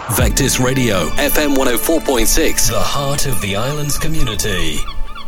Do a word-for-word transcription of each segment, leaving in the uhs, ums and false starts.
Vectis Radio, F M one oh four point six, the heart of the island's community.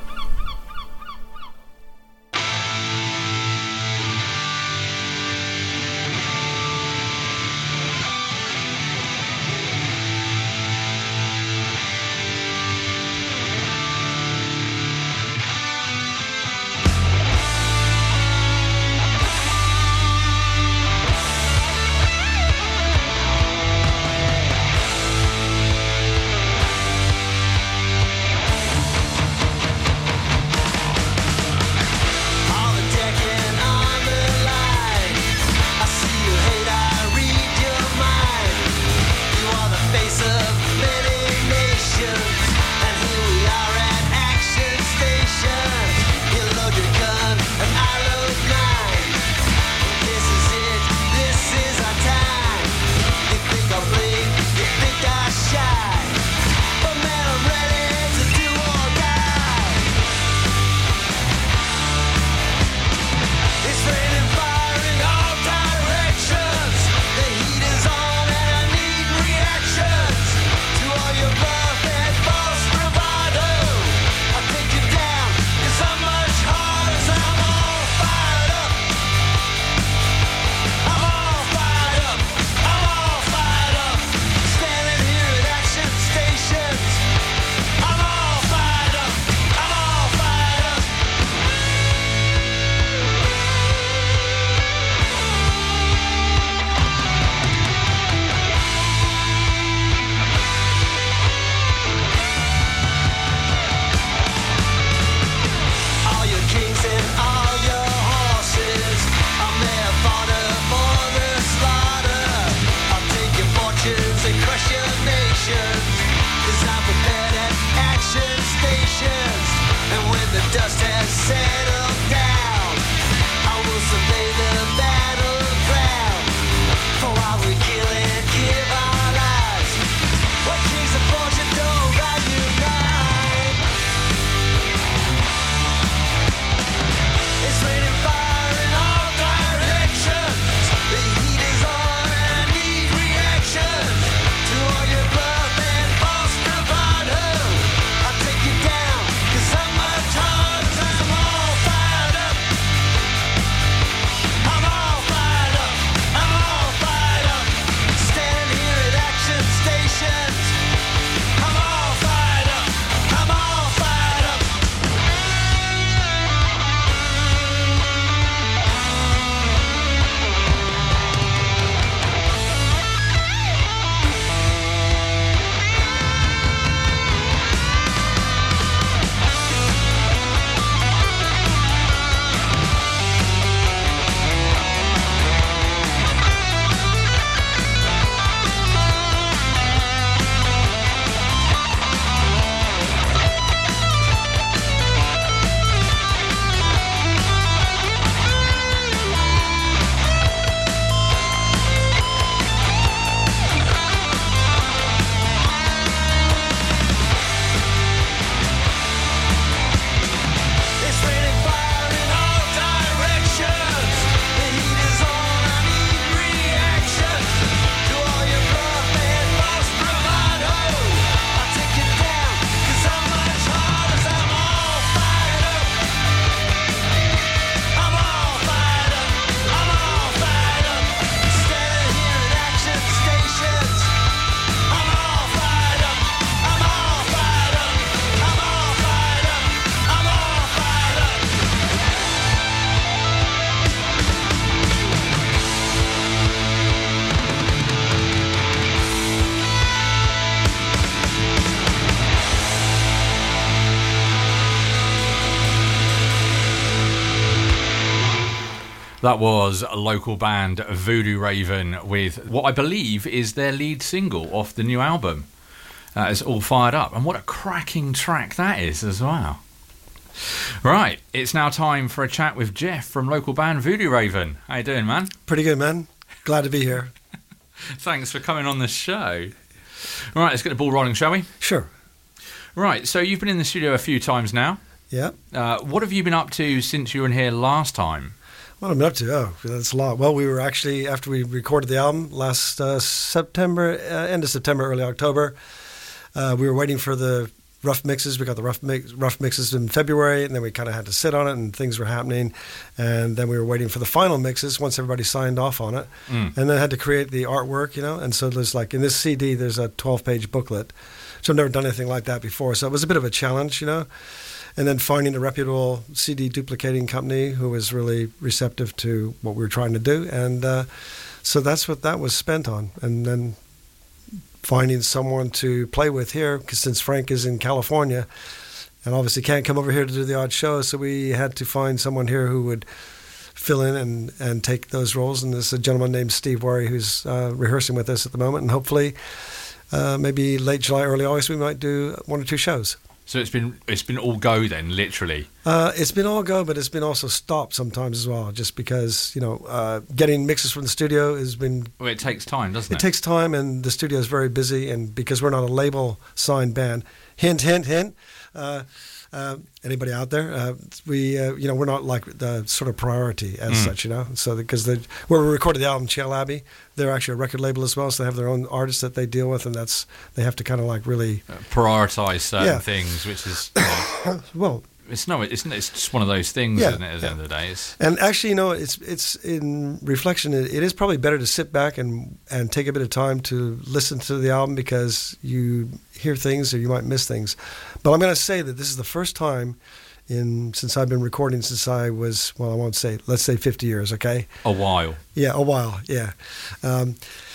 That was a local band, Voodoo Raven, with what I believe is their lead single off the new album. That is All Fired Up. And what a cracking track that is as well. Right, it's now time for a chat with Jeff from local band Voodoo Raven. How you doing, man? Pretty good, man. Glad to be here. Thanks for coming on the show. Right, let's get the ball rolling, shall we? Sure. Right, so you've been in the studio a few times now. Yeah. Uh, what have you been up to since you were in here last time? What I'm up to? Oh, that's a lot. Well, we were actually, after we recorded the album last uh, September, uh, end of September, early October, uh, we were waiting for the rough mixes. We got the rough mix, rough mixes in February, and then we kind of had to sit on it, and things were happening. And then we were waiting for the final mixes once everybody signed off on it, mm. and then had to create the artwork, you know. And so there's like in this C D, there's a twelve-page booklet. So I've never done anything like that before. So it was a bit of a challenge, you know. And then finding a reputable C D duplicating company who was really receptive to what we were trying to do. And uh, so that's what that was spent on. And then finding someone to play with here, because since Frank is in California and obviously can't come over here to do the odd show, so we had to find someone here who would fill in and, and take those roles. And there's a gentleman named Steve Worry who's uh, rehearsing with us at the moment. And hopefully uh, maybe late July, early August, we might do one or two shows. So it's been it's been all go then, literally. Uh, it's been all go, but it's been also stopped sometimes as well, just because you know uh, getting mixes from the studio has been. Well, it takes time, doesn't it? It takes time, and the studio is very busy, and because we're not a label signed band, hint, hint, hint. Uh, uh, anybody out there? Uh, we uh, you know we're not like the sort of priority as mm. such, you know. So because the where we recorded the album, Chiel Abbey, they're actually a record label as well, so they have their own artists that they deal with, and that's they have to kind of like really uh, prioritize certain yeah. things, which is you know, well. It's no, it's it's just one of those things, yeah, isn't it? At the yeah. end of the day, it's, and actually, you know, it's it's in reflection. It, it is probably better to sit back and and take a bit of time to listen to the album, because you hear things or you might miss things. But I'm going to say that this is the first time in since I've been recording since I was well, I won't say let's say fifty years, okay? A while. Yeah, a while. Yeah. Um,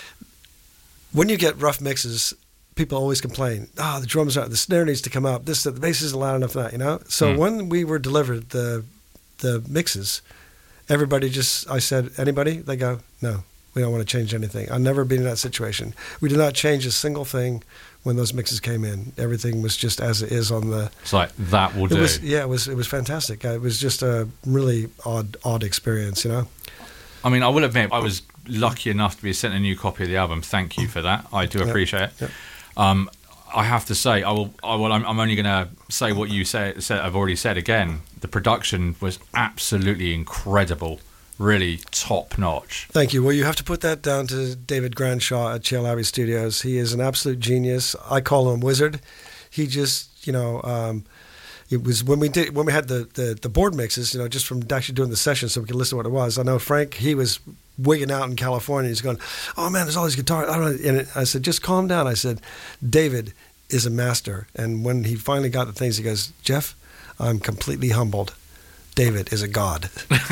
when you get rough mixes, people always complain, ah, oh, the drums are, the snare needs to come up, this, the bass isn't loud enough for that, you know? So mm. when we were delivered the the mixes, everybody just, I said, anybody? They go, no, we don't want to change anything. I've never been in that situation. We did not change a single thing when those mixes came in. Everything was just as it is on the... It's like, that will it do. Was, yeah, it was, it was fantastic. It was just a really odd, odd experience, you know? I mean, I will admit, I was lucky enough to be sent a new copy of the album. Thank you for that. I do appreciate yep. it. Yep. Um, I have to say, I will. I will. I'm, I'm only going to say what you say, said. I've already said again. The production was absolutely incredible, really top notch. Thank you. Well, you have to put that down to David Granshaw at Chiel Abbey Studios. He is an absolute genius. I call him Wizard. He just, you know, um, it was when we did when we had the, the, the board mixes, you know, just from actually doing the session, so we could listen to what it was. I know Frank, he was wigging out in California. He's going, oh man, there's all these guitars. I don't know. And I said, just calm down. I said, David is a master. And when he finally got the things, he goes, Jeff, I'm completely humbled. David is a god.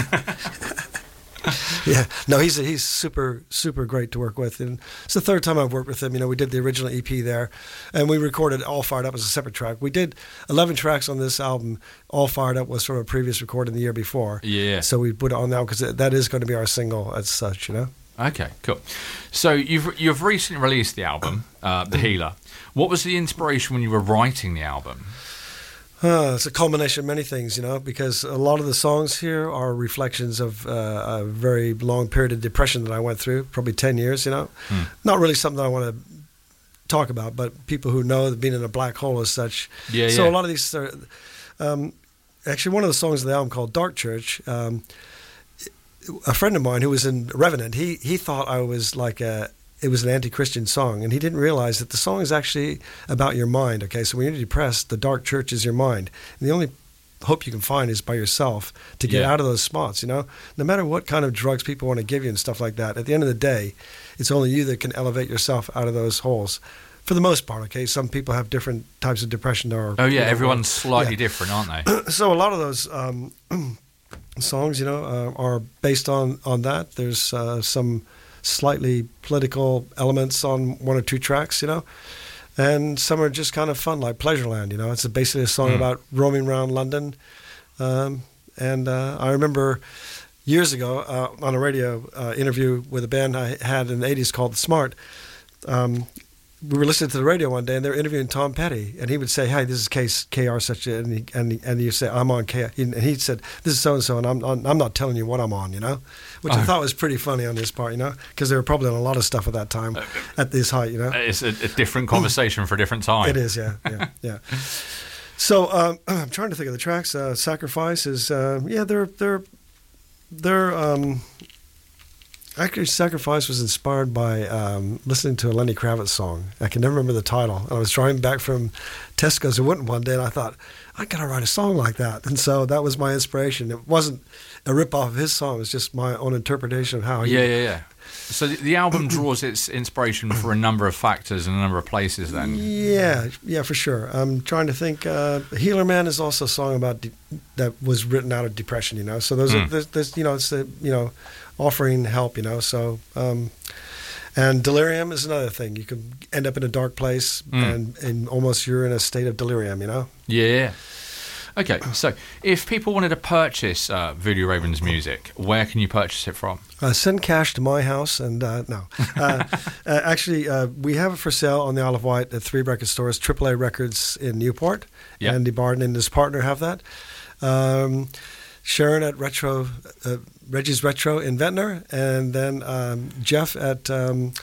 Yeah, no, he's a, he's super super great to work with, and it's the third time I've worked with him. You know, we did the original E P there, and we recorded All Fired Up as a separate track. We did eleven tracks on this album. All Fired Up was from a previous recording the year before. Yeah. So we put it on now because that is going to be our single as such. You know. Okay, cool. So you've you've recently released the album, uh, The Healer. What was the inspiration when you were writing the album? Uh, it's a culmination of many things, you know, because a lot of the songs here are reflections of uh, a very long period of depression that I went through, probably ten years, you know. Hmm. Not really something that I want to talk about, but people who know that being in a black hole as such. Yeah, so yeah. a lot of these are, um, actually one of the songs of the album called Dark Church, um, a friend of mine who was in Revenant, he, he thought I was like a, it was an anti-Christian song, and he didn't realize that the song is actually about your mind, okay? So when you're depressed, the dark church is your mind. And the only hope you can find is by yourself to get yeah. out of those spots, you know? No matter what kind of drugs people want to give you and stuff like that, at the end of the day, it's only you that can elevate yourself out of those holes. For the most part, okay? Some people have different types of depression. Or, oh, yeah, you know, everyone's slightly yeah. different, aren't they? So a lot of those um, songs, you know, uh, are based on, on that. There's uh, some slightly political elements on one or two tracks, you know, and some are just kind of fun, like Pleasureland, you know. It's basically a song mm. about roaming around London. Um, and uh, I remember years ago uh, on a radio uh, interview with a band I had in the eighties called The Smart, um, we were listening to the radio one day, and they were interviewing Tom Petty, and he would say, "Hey, this is K, K R such a," and he, and he, and you say, "I'm on K," and he said, "This is so and so, and I'm I'm not telling you what I'm on," you know, which oh. I thought was pretty funny on his part, you know, because they were probably on a lot of stuff at that time, uh, at this height, you know. It's a, a different conversation for a different time. It is, yeah, yeah, yeah. So um, I'm trying to think of the tracks. Uh, Sacrifice is, uh, yeah, they're they're their um, actually Sacrifice was inspired by um, listening to a Lenny Kravitz song. I can never remember the title. And I was driving back from Tesco's in Winton one day, and I thought, I got to write a song like that. And so that was my inspiration. It wasn't a rip-off of his song. It was just my own interpretation of how he... Yeah, yeah, yeah. So the, the album draws its inspiration for a number of factors and a number of places then? Yeah, yeah, for sure. I'm trying to think. Uh, Healer Man is also a song about de- that was written out of depression, you know. So those Mm. are, there's, there's, you know, it's the, you know, offering help, you know. So, um, and delirium is another thing. You can end up in a dark place Mm. and, and almost you're in a state of delirium, you know. Yeah. Okay, so if people wanted to purchase uh, Voodoo Raven's music, where can you purchase it from? Uh, send cash to my house, and uh, no. Uh, uh, actually, uh, we have it for sale on the Isle of Wight at three record stores, triple A Records in Newport. Yep. Andy Barton and his partner have that. Um, Sharon at Retro, uh, Reggie's Retro in Ventnor, and then um, Jeff at um,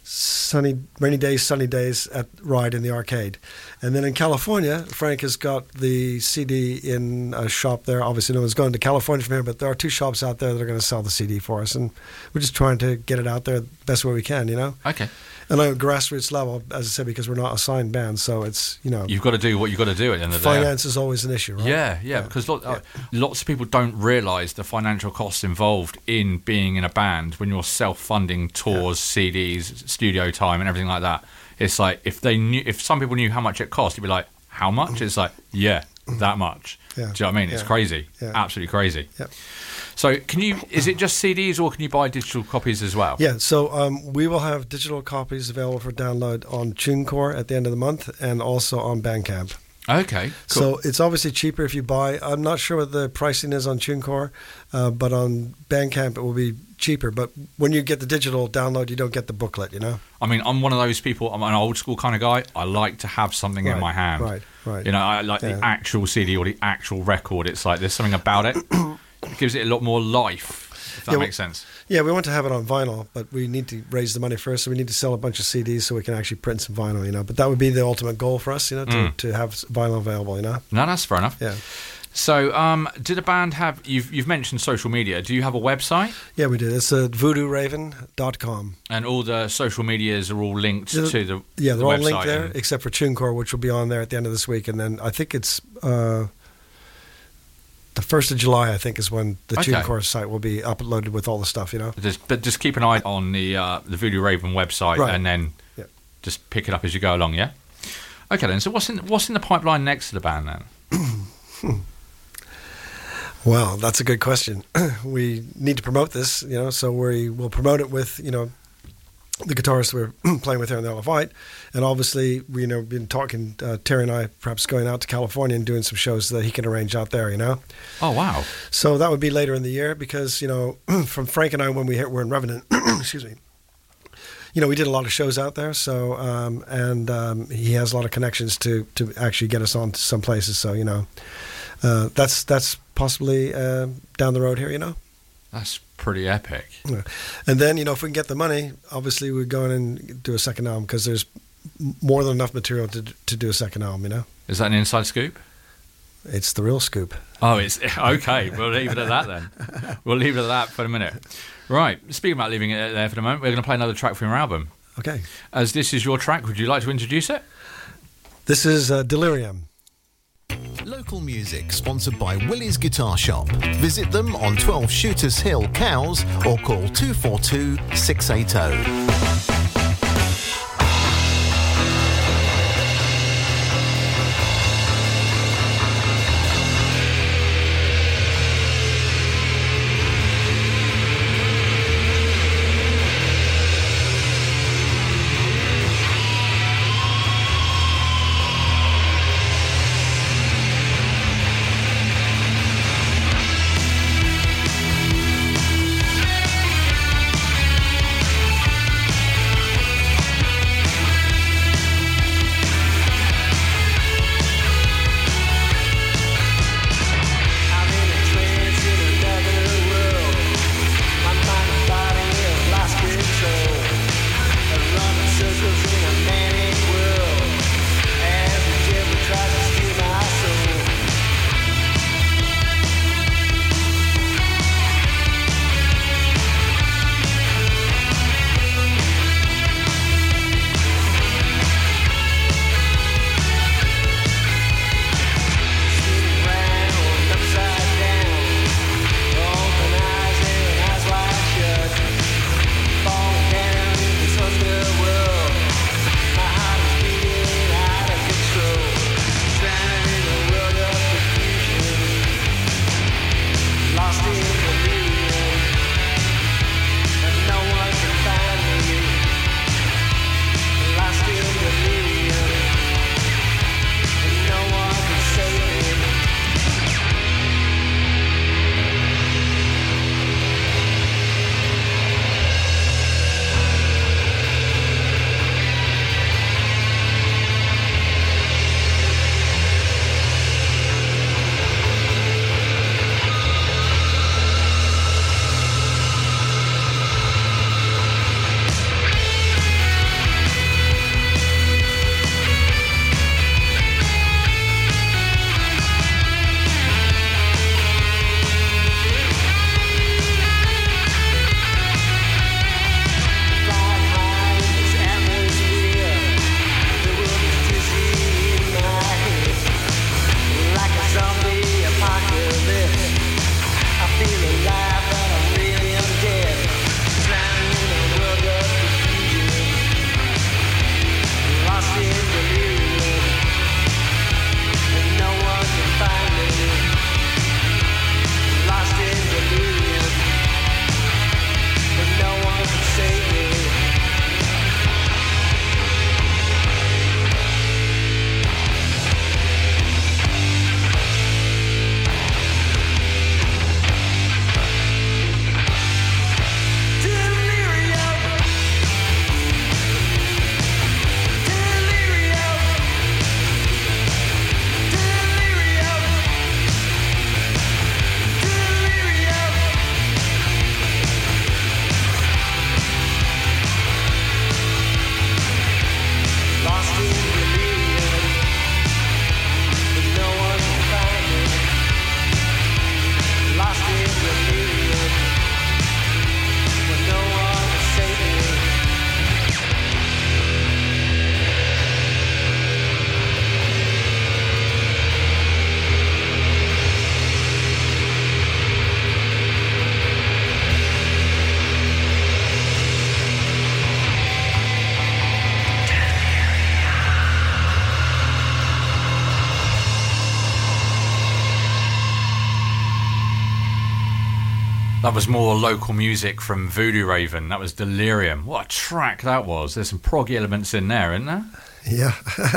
Sunny Rainy Days, Sunny Days at Ride in the Arcade. And then in California, Frank has got the C D in a shop there. Obviously, no one's going to California from here, but there are two shops out there that are going to sell the C D for us. And we're just trying to get it out there the best way we can, you know? Okay. And on a grassroots level, as I said, because we're not a signed band, so it's, you know... You've got to do what you've got to do at the end of the day. Finance is always an issue, right? Yeah, yeah, because lot, uh, lots of people don't realise the financial costs involved in being in a band when you're self-funding tours, C Ds, studio time and everything like that. It's like, if they knew, if some people knew how much it cost, it'd be like, how much? It's like, yeah, that much. Yeah. Do you know what I mean? It's Yeah. crazy. Yeah. Absolutely crazy. Yep. So can you, is it just C Ds or can you buy digital copies as well? Yeah, so um, we will have digital copies available for download on TuneCore at the end of the month and also on Bandcamp. Okay, cool. So it's obviously cheaper if you buy. I'm not sure what the pricing is on TuneCore, uh, but on Bandcamp it will be cheaper. But when you get the digital download, you don't get the booklet, you know? I mean, I'm one of those people, I'm an old school kind of guy. I like to have something in Right, my hand. right, right. You know, I like Yeah. the actual C D or the actual record. It's like there's something about it. It gives it a lot more life, if that Yeah, makes well- sense. Yeah, we want to have it on vinyl, but we need to raise the money first, so we need to sell a bunch of C Ds so we can actually print some vinyl, you know. But that would be the ultimate goal for us, you know, to, Mm. to have vinyl available, you know. No, that's fair enough. Yeah. So, um, did the band have, you've, you've mentioned social media. Do you have a website? Yeah, we do. It's at voodoo raven dot com. And all the social medias are all linked Yeah, to the Yeah, they're all website linked there, and- except for TuneCore, which will be on there at the end of this week. And then I think it's uh, the first of July, I think, is when the Okay. TuneCore site will be uploaded with all the stuff, you know. Just, but just keep an eye on the uh, the Voodoo Raven website, Right. and then Yeah. just pick it up as you go along. Yeah. Okay, then. So what's in what's in the pipeline next to the band then? Well, that's a good question. We need to promote this, you know, so we will promote it with, you know, the guitarist we're playing with here in the Isle of Wight. And obviously, we, you know, been talking, uh, Terry and I, perhaps going out to California and doing some shows that he can arrange out there, you know. Oh wow. So that would be later in the year because, you know, from Frank and I, when we hit, were in Revenant, excuse me, you know, we did a lot of shows out there. So, um, and um, he has a lot of connections to, to actually get us on to some places. So, you know, uh, that's that's possibly uh, down the road here, you know. That's pretty epic. Yeah. And then, you know, if we can get the money, obviously we're going and do a second album because there's m- more than enough material to to do a second album, you know. Is that an inside scoop? It's the real scoop. Oh, it's okay. We'll leave it at that then. We'll leave it at that for a minute. Right. Speaking about leaving it there for the moment, we're going to play another track from your album. Okay. As this is your track, would you like to introduce it? This is uh, Delirium. Local music sponsored by Willie's Guitar Shop. Visit them on twelve Shooters Hill, Cowes, or call two four two, six eight zero. Delirium. That was more local music from Voodoo Raven. That was Delirium. What a track that was. There's some proggy elements in there, isn't there? Yeah,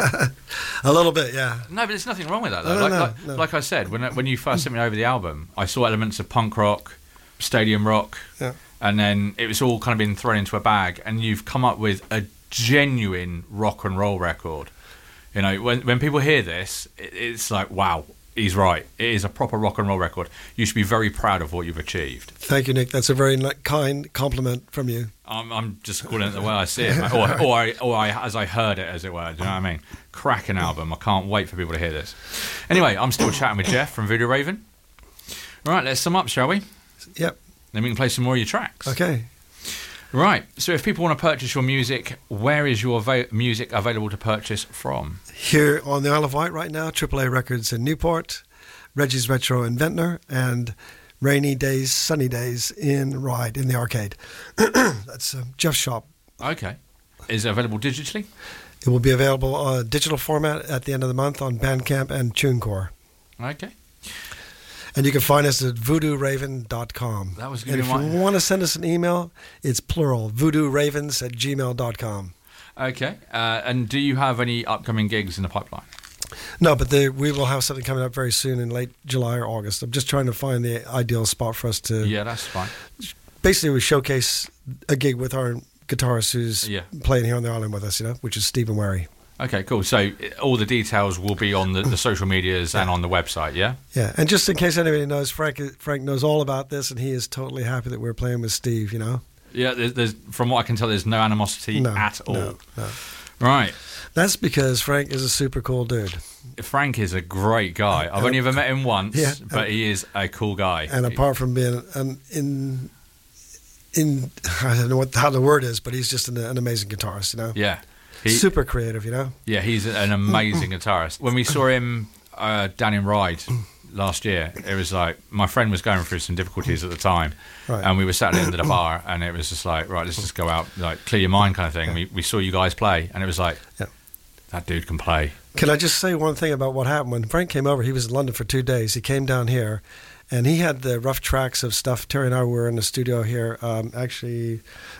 a little bit, yeah. No, but there's nothing wrong with that, though. No, no, like, no, like, no. like I said, when when you first sent me over the album, I saw elements of punk rock, stadium rock, Yeah. and then it was all kind of been thrown into a bag, and you've come up with a genuine rock and roll record. You know, when when people hear this, it, it's like, wow, he's right. It is a proper rock and roll record. You should be very proud of what you've achieved. Thank you, Nick. That's a very ni- kind compliment from you. I'm, I'm just calling it the way I see it, mate. or or, I, or I, as I heard it, as it were. Do you know what I mean? Cracking album. I can't wait for people to hear this. Anyway, I'm still chatting with Jeff from Voodoo Raven. Right, let's sum up, shall we? Yep. Then we can play some more of your tracks. Okay. Right. So if people want to purchase your music, where is your va- music available to purchase from? Here on the Isle of Wight right now, triple A Records in Newport, Reggie's Retro in Ventnor, and Rainy Days, Sunny Days in Ryde in the arcade. That's uh, Jeff's shop. Okay. Is it available digitally? It will be available on digital format at the end of the month on Bandcamp and TuneCore. Okay. And you can find us at voodoo raven dot com. That was And gonna if be my- you want to send us an email, it's plural, voodoo ravens at gmail dot com. Okay. Uh, and do you have any upcoming gigs in the pipeline? No, but the, we will have something coming up very soon in late July or August. I'm just trying to find the ideal spot for us to... Yeah, that's fine. Basically, we showcase a gig with our guitarist who's Yeah. playing here on the island with us, you know, which is Stephen Wary. Okay, cool. So uh, all the details will be on the, the social medias and on the website, yeah? Yeah, and just in case anybody knows, Frank Frank knows all about this, and he is totally happy that we're playing with Steve, you know? Yeah, there's, there's from what I can tell, there's no animosity No, at all. no, no. Right. That's because Frank is a super cool dude. Frank is a great guy. I've only ever met him once, Yeah. but he is a cool guy. And apart from being an in... in I don't know what how the word is, but he's just an, an amazing guitarist, you know? Yeah. He, Super creative, you know? yeah, he's an amazing guitarist. When we saw him uh, down in Ryde last year, it was like, my friend was going through some difficulties at the time, Right. and we were sat at the end of the bar, and it was just like, right, let's just go out, like, clear your mind kind of thing. We, we saw you guys play, and it was like, Yeah. that dude can play. Can I just say one thing about what happened? When Frank came over, he was in London for two days. He came down here, and he had the rough tracks of stuff. Terry and I were in the studio here, um, actually,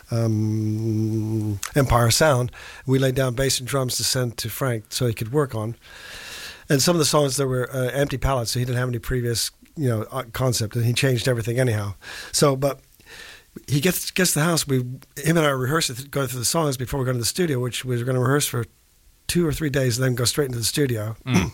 um, Empire Sound. We laid down bass and drums to send to Frank so he could work on. And some of the songs, there were uh, empty palettes, so he didn't have any previous, you know, uh, concept, and he changed everything anyhow. So, but he gets gets to the house. We, him and I rehearsed it, going through the songs before we go to the studio, which we were going to rehearse for two or three days and then go straight into the studio. Mm.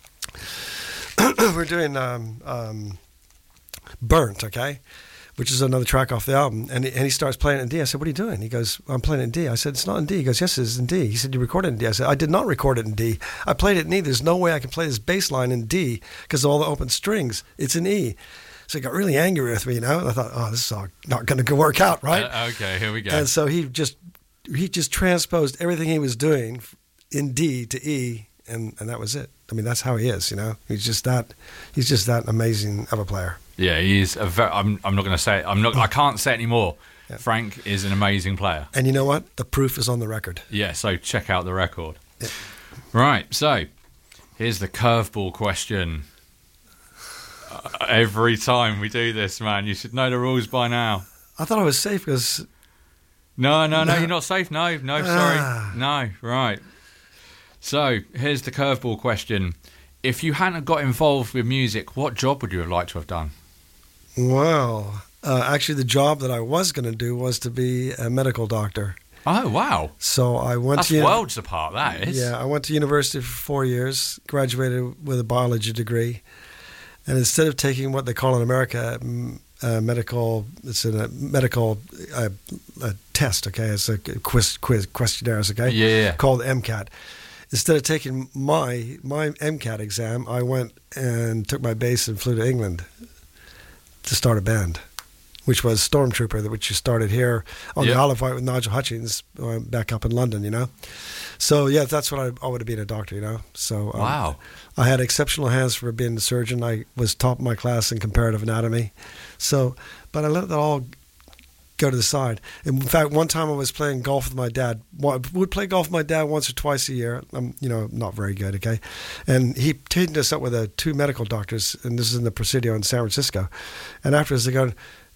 We're doing um, um, Burnt, okay, which is another track off the album. And he, and he starts playing it in D. I said, what are you doing? He goes, I'm playing it in D. I said, it's not in D. He goes, yes, it's in D. He said, you recorded it in D. I said, I did not record it in D. I played it in E. There's no way I can play this bass line in D because of all the open strings. It's in E. So he got really angry with me, you know. And I thought, oh, this is all not going to work out, right? Uh, okay, here we go. And so he just he just transposed everything he was doing in D to E, and, and that was it. I mean, that's how he is, you know. He's just that he's just that amazing of a player. Yeah, he's a very, I'm, I'm not going to say it. I'm not, I can't say it anymore. Yeah. Frank is an amazing player. And you know what? The proof is on the record. Yeah, so check out the record. Yeah. Right, so here's the curveball question. Uh, every time we do this, man, you should know the rules by now. I thought I was safe because No, no, no, No. you're not safe. No, no, sorry. Ah. No, right. So here's the curveball question. If you hadn't got involved with music, what job would you have liked to have done? well, uh, actually, the job that I was going to do was to be a medical doctor. Oh, wow. So I went That's to uni- worlds apart, that is. Yeah, I went to university for four years, graduated with a biology degree, and instead of taking what they call in America mm, uh, medical, it's a medical uh, a test, okay, it's a quiz, quiz questionnaires, okay, Yeah. called MCAT. Instead of taking my my MCAT exam, I went and took my bass and flew to England to start a band, which was Stormtrooper, which you started here on Yeah. the Isle of Wight with Nigel Hutchins, uh, back up in London, you know. So yeah, that's what I, I would have been, a doctor, you know. So um, Wow. I had exceptional hands for being a surgeon. I was top of my class in comparative anatomy. So, but I let that all go to the side. In fact, one time I was playing golf with my dad. Well, I would play golf with my dad once or twice a year. I'm, you know, not very good, okay? And he teamed us up with uh, two medical doctors, and this is in the Presidio in San Francisco. And afterwards they go,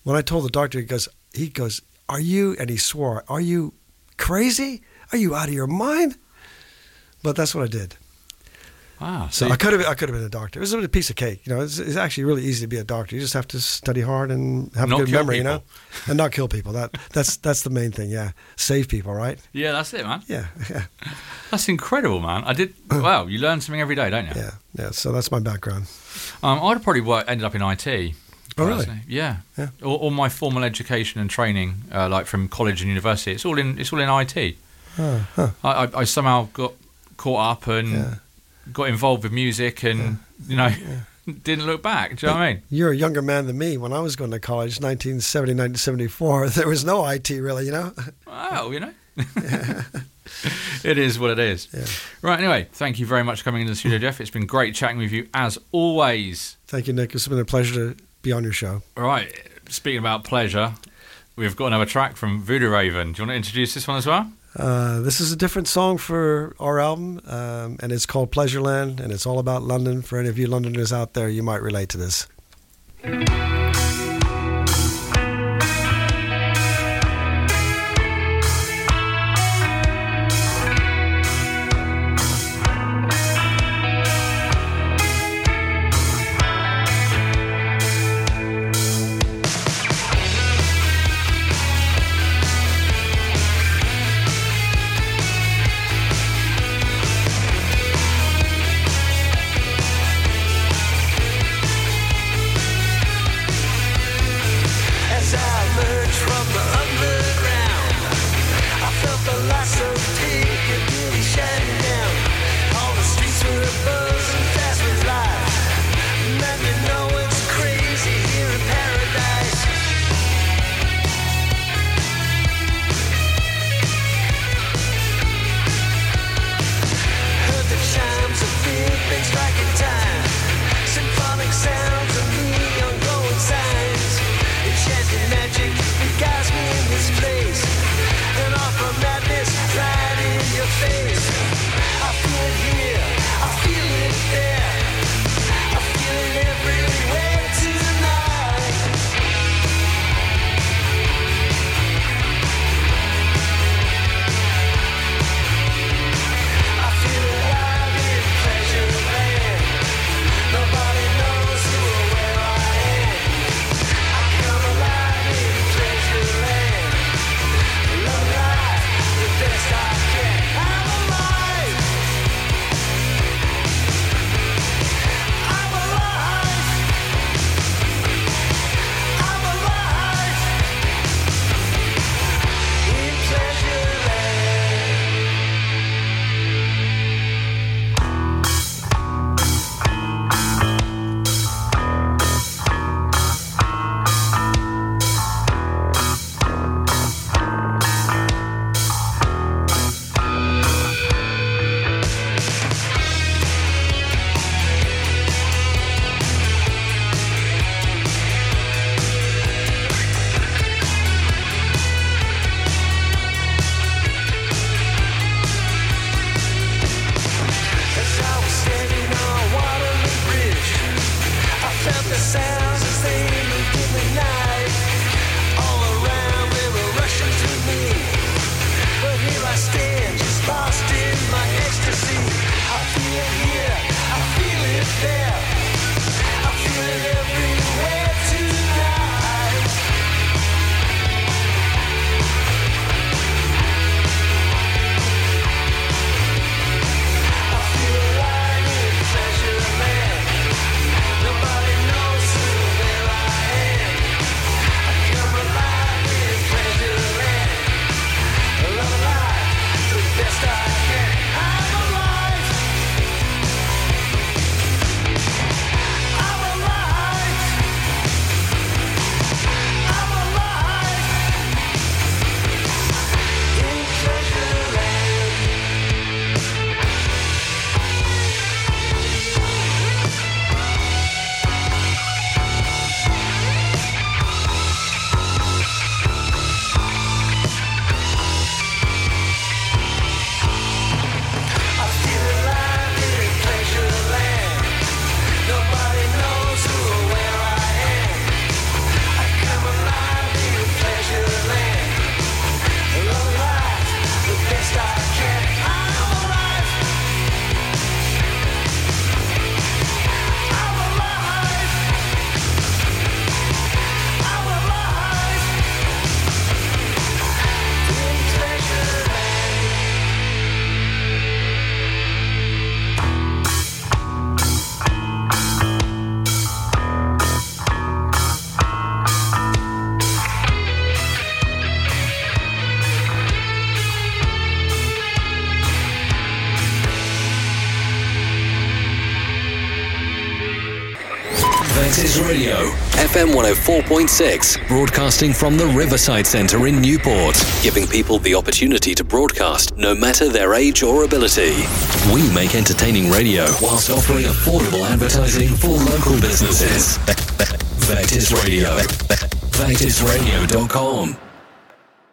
When I told the doctor, he goes, he goes, "Are you?" And he swore, "Are you crazy? Are you out of your mind?" But that's what I did. Wow. So I could have I could have been a doctor. It was a piece of cake. You know, it's, it's actually really easy to be a doctor. You just have to study hard and have Not a good kill memory, people. you know, and not kill people. That that's that's the main thing. Yeah, save people, right? Yeah, that's it, man. Yeah, yeah, That's incredible, man. I did. Wow, you learn something every day, don't you? yeah, yeah. So that's my background. Um, I'd have probably worked, ended up in I T. Oh, really? personally. Yeah. Yeah. All, all my formal education and training, uh, like from college and university, it's all in it's all in I T. Oh, huh. I, I, I somehow got caught up and Yeah. got involved with music, and you know, didn't look back. Do you know what I mean? You're a younger man than me. When I was going to college, nineteen seventy, nineteen seventy-four, there was no I T really, you know? Wow, you know. It is what it is. Yeah. Right, anyway, thank you very much for coming into the studio, Jeff. It's been great chatting with you, as always. Thank you, Nick. It's been a pleasure to be on your show. All right, speaking about pleasure, we've got another track from Voodoo Raven. Do you want to introduce this one as well? Uh, this is a different song for our album, um, and it's called Pleasureland, and it's all about London. For any of you Londoners out there, you might relate to this. Vectis Radio, F M one oh four point six, broadcasting from the Riverside Centre in Newport, giving people the opportunity to broadcast no matter their age or ability. We make entertaining radio whilst offering affordable advertising for local businesses. Vectis Radio. Vectis radio dot com.